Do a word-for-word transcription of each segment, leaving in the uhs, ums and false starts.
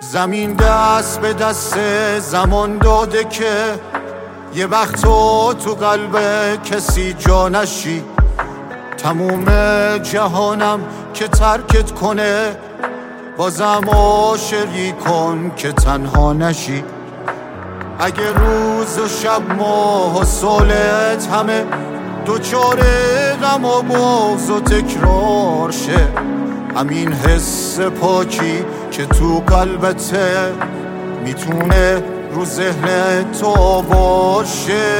زمین دست به دست زمان داده که یه وقت تو تو قلب کسی جا نشی. تموم جهانم که ترکت کنه، بازم عاشقی کن که تنها نشی. اگه روز و شب ماه و سالت همه دوچار غم و بغض و تکرار شه، همین حس پاکی که تو قلبته میتونه رو ذهن تو باشه.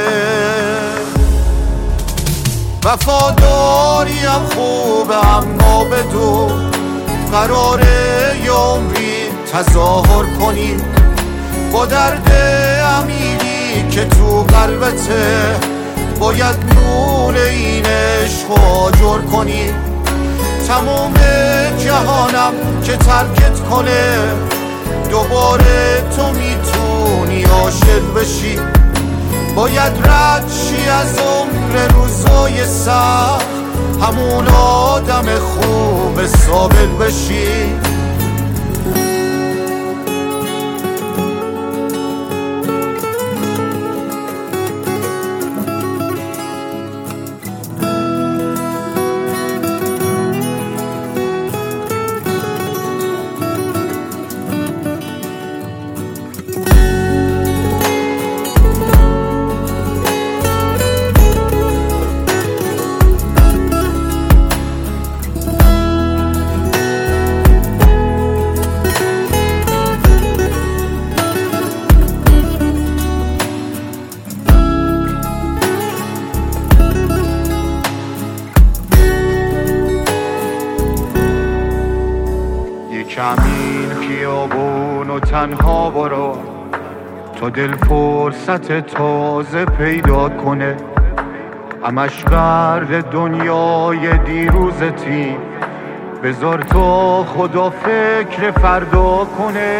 وفاداریم خوبه اما بدو قراره یه عمری تظاهر کنی با درد عمیقی که تو قلبته. باید نور این عشق آجر کنی. تمام جهانم که ترکت کنه، دوباره تو میتونی عاشق بشی. باید رد شی از عمر روزای سخت، همون آدم خوب ثابت بشی. کمین خیابون و تنها برو تا دل فرصت تازه پیدا کنه. همش غرق دنیای دیروزتی، بذار تا خدا فکر فردا کنه.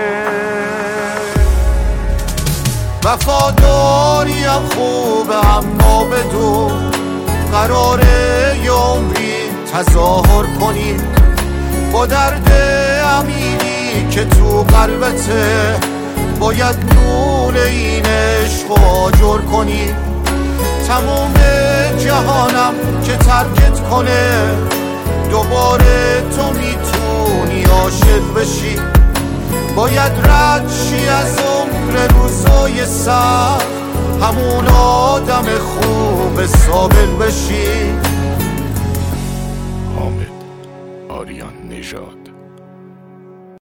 وفاداریم خوبه اما بدو قراره یه عمری تظاهر کنی با درد عمیقی که تو قلبته. باید نور این عشق آجر کنی. تمام جهانم که ترکت کنه، دوباره تو میتونی عاشق بشی. باید رد شی از عمر روزای سخت، همون آدم خوب ثابت بشی. حامد آریان نژاد.